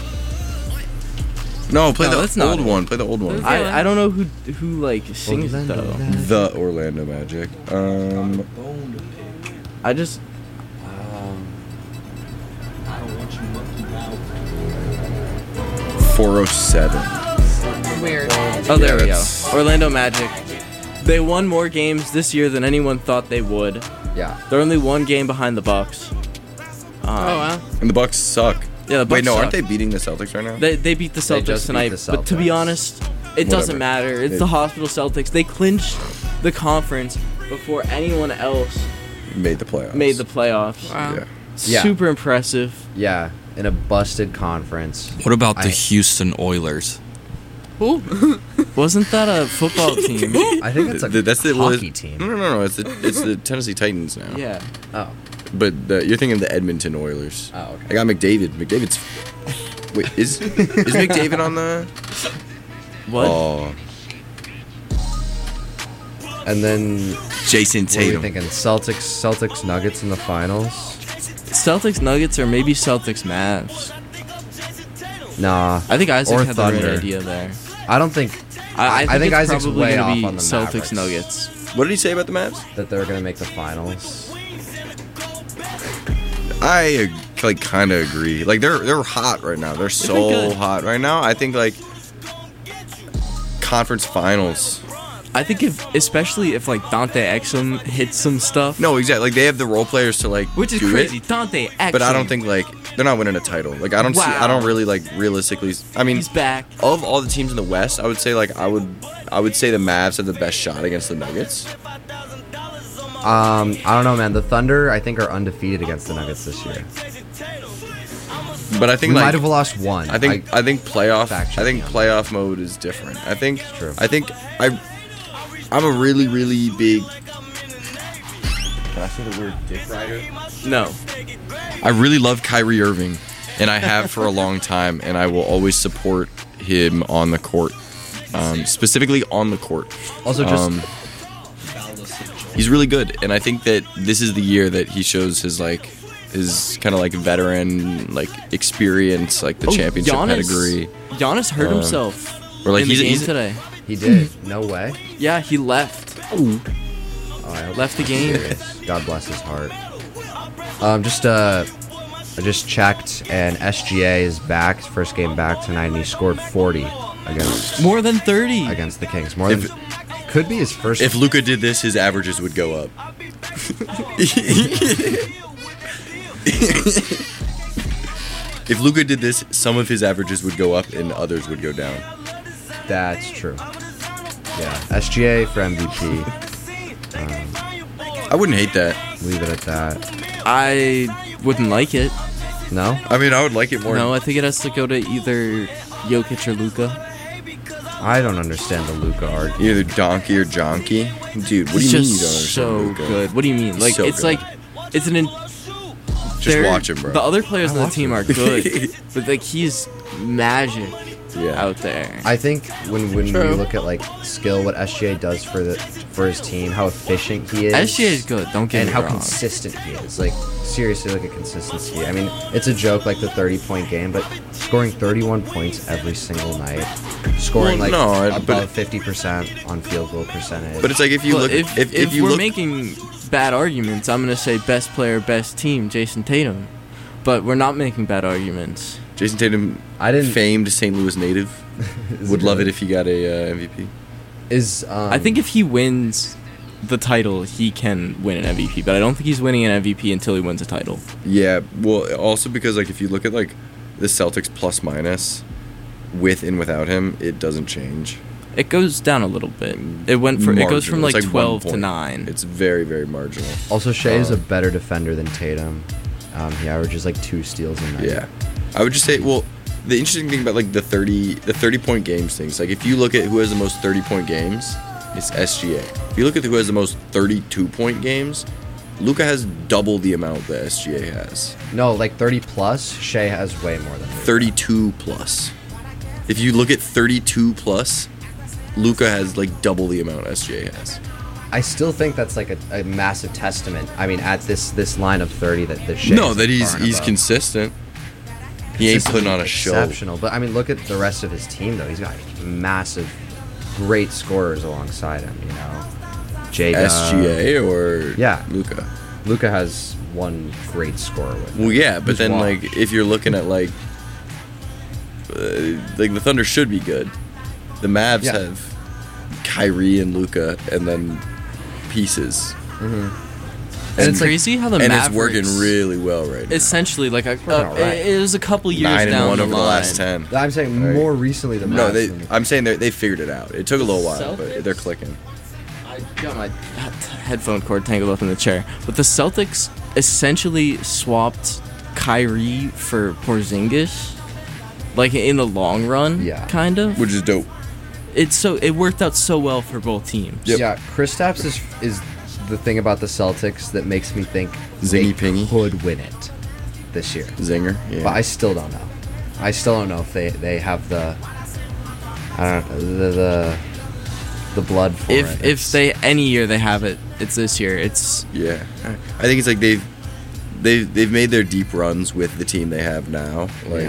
No, play No, the that's not old it. one. Play the old one. I don't know who like sings it though. The Orlando Magic. I just 407. Weird. Oh, there we go. that's- Orlando Magic. They won more games this year than anyone thought they would. Yeah. They're only one game behind the Bucks. Oh wow. And the Bucks suck. Yeah, the Bucks Wait, no, aren't suck. they beating the Celtics right now? They beat the They Celtics just beat tonight, the but to be Celtics. honest, it doesn't Whatever. matter. It's It- the hospital Celtics. They clinched the conference before anyone else Made the playoffs. made the playoffs. Wow. Yeah. Yeah. Super impressive. Yeah. In a busted conference. What about the I- Houston Oilers? Who? Wasn't that a football team? I think that's a That's the hockey team. No. It's the Tennessee Titans now. Yeah. Oh. But you're thinking of the Edmonton Oilers. Oh, okay. I got McDavid. McDavid's. Wait, is McDavid on the? What? Oh, And then Jason what are we Tatum. thinking? Celtics Nuggets in the finals? Celtics Nuggets or maybe Celtics Mavs. Nah. I think Isaac Or had the right Thunder. idea there. I don't think I think, it's Isaac's probably way gonna off be on the Celtics Mavericks. Nuggets. what did he say about the Mavs? that they're going to make the finals. I like kind of agree. Like they're hot right now. They're so good. hot right now. I think like conference finals. I think especially if like Dante Exum hits some stuff, No, exactly. Like they have the role players to like which is do crazy. it, Dante Exum. but I don't think like they're not winning a title. Like I don't see. I don't really like realistically. I mean, he's back. of all the teams in the West, I would say like I would say the Mavs have the best shot against the Nuggets. I don't know, man. The Thunder, I think, are undefeated against the Nuggets this year. But I We think might like have lost one. I think playoff. Fact check I think me on playoff mode is different. I think. True. I think I'm a really big. Can I say the word dick rider? No. I really love Kyrie Irving, and I have for a long time, and I will always support him on the court, specifically on the court. Also, just He's really good, and I think that this is the year that he shows his kind of like veteran like experience, like the championship pedigree. Giannis hurt himself Or like in the game he's today. he did. No way. Yeah, he left. Oh, I hope Left the he's game. serious. God bless his heart. I just checked, and SGA is back. His first game back tonight, and he scored 40 More than 30. against the Kings. More than could be his first. If Luka did this, his averages would go up. If Luka did this, some of his averages would go up and others would go down. That's true. Yeah, SGA for MVP. I wouldn't hate that. Leave it at that. I wouldn't like it. No? I mean, I would like it more. No, I think it has to go to either Jokic or Luka. I don't understand the Luka argument. Either donkey or jonky. Dude, what do you mean you don't understand so Luka? good. What do you mean? Like, So it's good. like, it's an... Just watch him, bro. The other players I on the watch team him. are good, but like he's magic out there. I think when we True. look at like skill, what SGA does for his team, how efficient he is. SGA is good, don't get and me how wrong. consistent he is. Like seriously, look at consistency. I mean, it's a joke like the 30-point game, but scoring 31 points every single night, scoring above 50% on field goal percentage. But it's like if you Well, look, if you we're look, making bad arguments, I'm gonna say best player, best team, Jason Tatum. But we're not making bad arguments. Jason Tatum, famed St. Louis native, would love it if he got a MVP. I think if he wins the title, he can win an MVP. But I don't think he's winning an MVP until he wins a title. Yeah, well, also because like if you look at like the Celtics plus minus, with and without him, it doesn't change. It goes down a little bit. It goes from Marginal. like It's 12 1 to point. 9. It's very, very marginal. Also, Shea is a better defender than Tatum. He averages like 2 steals a night. Yeah, I would just say, well, the interesting thing about like the 30-point games things, like if you look at who has the most 30-point games, it's SGA. If you look at who has the most 32-point games, Luka has double the amount that SGA has. No, like 30 plus. Shea has way more than 32 plus. If you look at 32 plus, Luka has like double the amount SGA has. I still think that's like a massive testament. I mean, at this line of 30 that Shea No, is that far and he's above. consistent. He ain't putting on a show. Exceptional, but I mean, look at the rest of his team though. He's got massive, great scorers alongside him. You know, Jada, SGA or Luka. Luka has one great scorer with him. Well, yeah, but Who's then Wash. like if you're looking at like the Thunder should be good. The Mavs Yeah. have Kyrie and Luka, and then pieces. Mm-hmm. And it's crazy how the and Mavericks it's working really well right now. essentially like alright. it was a couple years 9-1 down the over line. the last 10. I'm saying more recently than No, Mavs. I'm saying they figured it out. It took a little while, but Celtics? they're clicking. I got my headphone cord tangled up in the chair. But the Celtics essentially swapped Kyrie for Porzingis, like in the long run, kind of. Which is dope. It worked out so well for both teams. Yeah, Kristaps is the thing about the Celtics that makes me think they Pingy could win it this year. Zinger, yeah. But I still don't know. I still don't know if they have the the blood for it. If they any year they have it, it's this year. It's Yeah, I think it's like they've made their deep runs with the team they have now. Like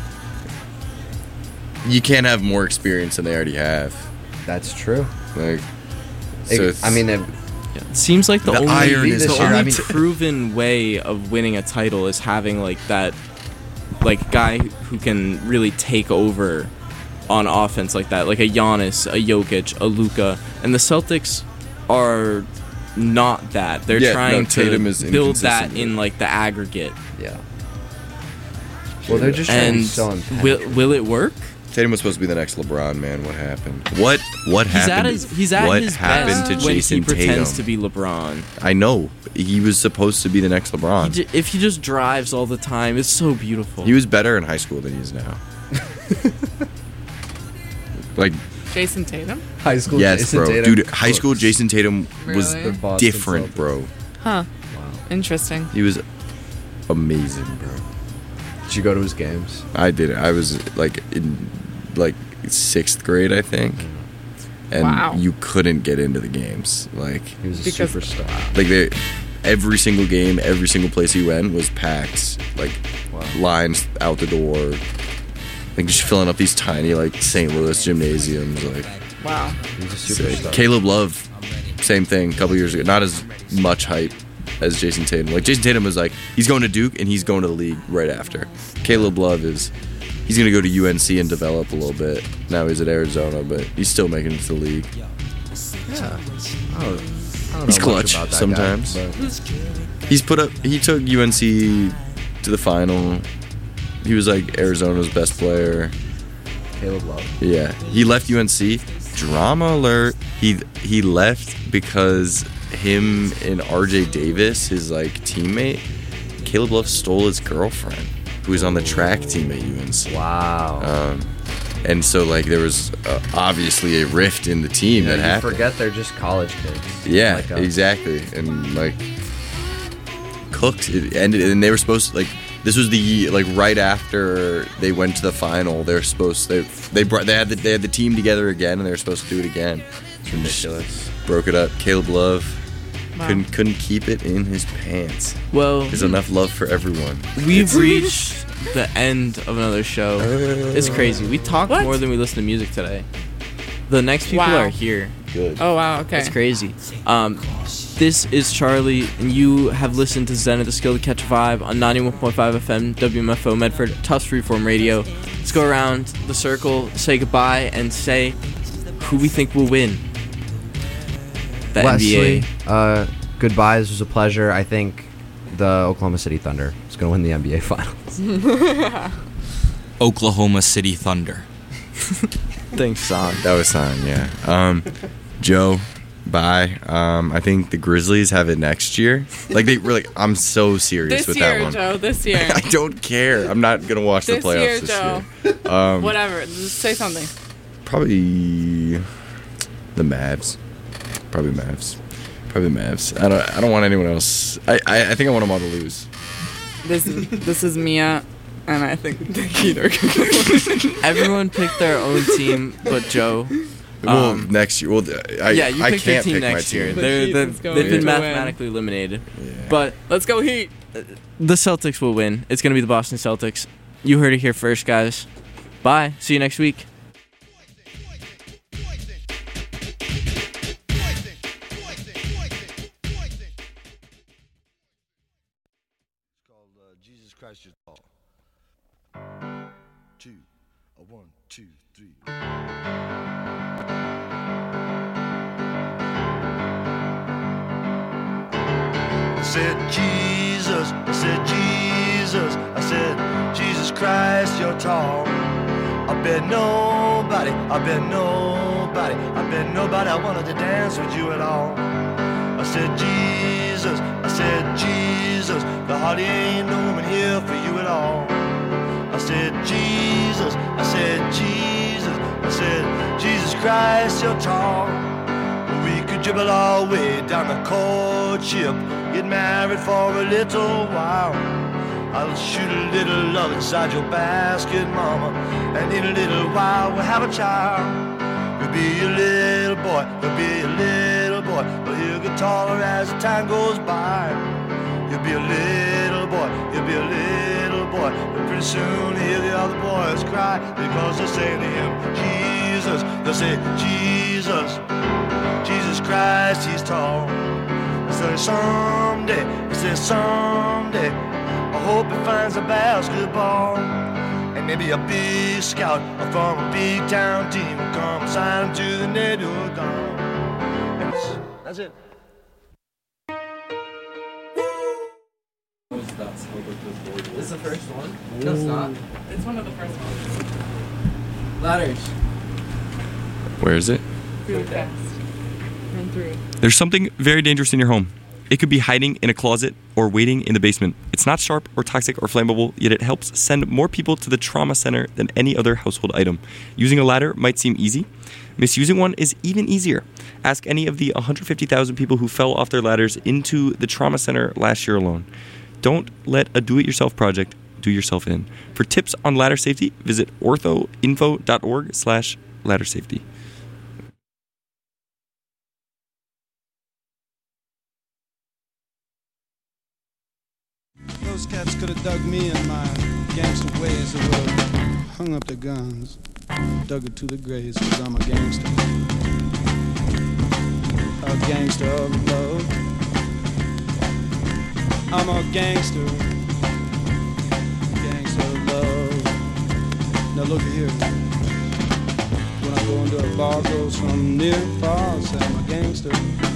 you can't have more experience than they already have. That's true. Like, so I mean, it seems like the The only, iron is the hard. only proven way of winning a title is having like that, like guy who can really take over on offense like that, like a Giannis, a Jokic, a Luka, and the Celtics are not that. They're trying to Tatum is build that inconsistent. in like the aggregate. Yeah. Well, they're just trying to and so impenetrable. will it work? Tatum was supposed to be the next LeBron, man. What happened? What happened? He's at what his happened best to when Jason he pretends Tatum? to be LeBron. I know he was supposed to be the next LeBron. If he just drives all the time, it's so beautiful. He was better in high school than he is now. Like, Jason Tatum? High school yes, Jason bro, Tatum dude. High school Jason Tatum was Really? The Boston different, Celtics. bro. Huh. Interesting. He was amazing, bro. Did you go to his games? I did it. I was like in like 6th grade, I think, and Wow. you couldn't get into the games. Like He was a Because- superstar. like every single game, every single place he went was packed. Like lines out the door. Like just filling up these tiny like St. Louis gymnasiums. Like Wow. He was a sick. superstar. Caleb Love, same thing. A couple years ago, not as much hype as Jason Tatum. Like Jason Tatum was like he's going to Duke and he's going to the league right after. Caleb Love he's going to go to UNC and develop a little bit. Now he's at Arizona, but he's still making it to the league. Yeah. I don't know He's much clutch about that sometimes. guy, but- He took UNC to the final. He was like Arizona's best player. Caleb Love. Yeah, he left UNC. Drama alert. He left because him and RJ Davis, his like teammate, Caleb Love stole his girlfriend, who was on the track team at UNC. Wow. And so like there was obviously a rift in the team that happened. Forget they're just college kids. Yeah, Like, exactly. And like cooked. It ended, and they were supposed to, like, this was the like right after they went to the final. They were supposed they had the team together again, and they were supposed to do it again. It's ridiculous. Broke it up. Caleb Love Wow. couldn't keep it in his pants. Well, there's enough love for everyone. We've reached the end of another show. It's crazy. We talked more than we listened to music today. The next people Wow. are here. Good. Oh, wow, okay. It's crazy. This is Charlie, and you have listened to Zen at the Skill to Catch a Vibe on 91.5 FM, WMFO Medford, Tufts Freeform Radio. Let's go around the circle, say goodbye, and say who we think will win the Wesley, NBA. Goodbye. This was a pleasure. I think the Oklahoma City Thunder is going to win the NBA Finals. Oklahoma City Thunder. Thanks, San. That was San, yeah. Joe, bye. I think the Grizzlies have it next year. Like they were like, I'm so serious This with year, that one. Joe, this year. I don't care. I'm not gonna watch the This playoffs year, this Joe. year. Whatever. Just say something. Probably the Mavs. Probably Mavs. I don't want anyone else. I think I want them all to lose. This is Mia, and I think the Heat are going to win. Everyone picked their own team, but Joe. Well, next year. Well, yeah, you I picked your can't team pick next my year. team. They've been mathematically eliminated. Yeah. But let's go Heat. The Celtics will win. It's going to be the Boston Celtics. You heard it here first, guys. Bye. See you next week. Jesus Christ is all. 2, 1, 2, 3. I said Jesus, I said Jesus, I said Jesus Christ, you're tall. I bet nobody, I wanted to dance with you at all. I said Jesus, there hardly ain't no woman here for you at all. I said Jesus, Jesus Christ, you're tall. We could dribble our way down the courtship, get married for a little while. I'll shoot a little love inside your basket, mama, and in a little while we'll have a child. You'll be a little boy, but he'll get taller as the time goes by. You'll be a little boy, but pretty soon he'll hear the other boys cry, because they'll say to him, Jesus, they'll say, Jesus Christ, he's tall. I say someday, I hope he finds a basketball. And maybe a big scout from a big town team will come sign him to the Notre Dame. That's it. This is the first one? No, it's not. It's one of the first ones. Ladders. Where is it? Really fast. Run through. There's something very dangerous in your home. It could be hiding in a closet or waiting in the basement. It's not sharp or toxic or flammable, yet it helps send more people to the trauma center than any other household item. Using a ladder might seem easy. Misusing one is even easier. Ask any of the 150,000 people who fell off their ladders into the trauma center last year alone. Don't let a do-it-yourself project do yourself in. For tips on ladder safety, visit orthoinfo.org/ladder-safety. Those cats could have dug me in my gangster ways. They would have hung up their guns, dug it to the graves, because I'm a gangster. A gangster of love. I'm a gangster. Gangster of love. Now look here. When I go into a bar, goes from near and far, I say I'm a gangster.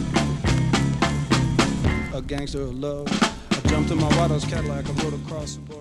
A gangster of love. I jumped in my White House Cadillac, I rode across the border.